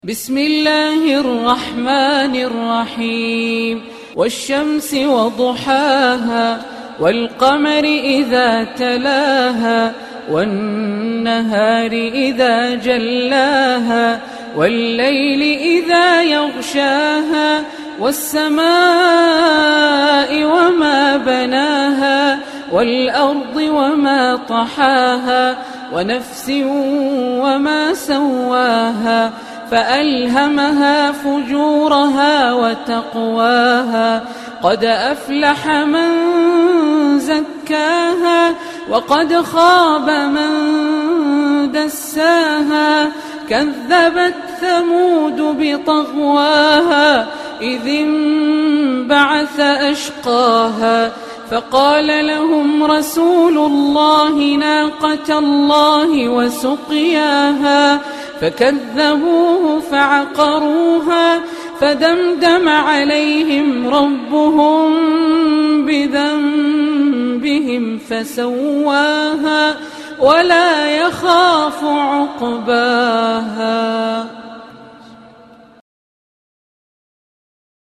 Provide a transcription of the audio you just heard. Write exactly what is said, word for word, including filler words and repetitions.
بسم الله الرحمن الرحيم والشمس وضحاها والقمر إذا تلاها والنهار إذا جلاها والليل إذا يغشاها والسماء وما بناها والأرض وما طحاها ونفس وما سواها فألهمها فجورها وتقواها قد أفلح من زكاها وقد خاب من دساها كذبت ثمود بطغواها إذ انبعث أشقاها فقال لهم رسول الله ناقة الله وسقياها فكذبوه فعقروها فدمدم عليهم ربهم بذنبهم فسواها ولا يخاف عقباها.